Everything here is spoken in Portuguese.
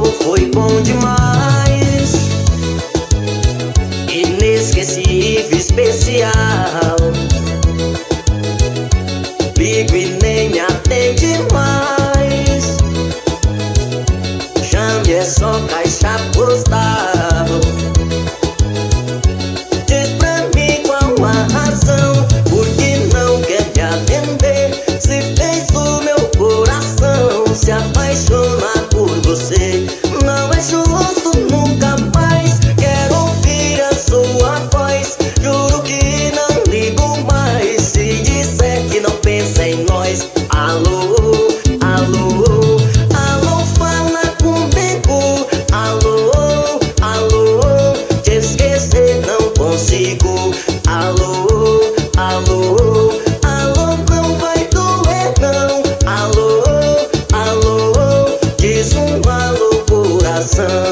foi bom demais, inesquecível, especial. Ligo e nem me atende mais, chame, é só caixa postal. Diz pra mim qual a razão, por que não quer me atender? Se fez o meu coração se apaixonar por você. Não é justo, nunca mais quero ouvir a sua voz. Juro que não ligo mais se disser que não pensa em nós. Alô, alô, alô, fala comigo. Alô, alô, te esquecer não consigo. Alô, alô, alô, não vai doer não. Alô, alô, diz um alô, coração.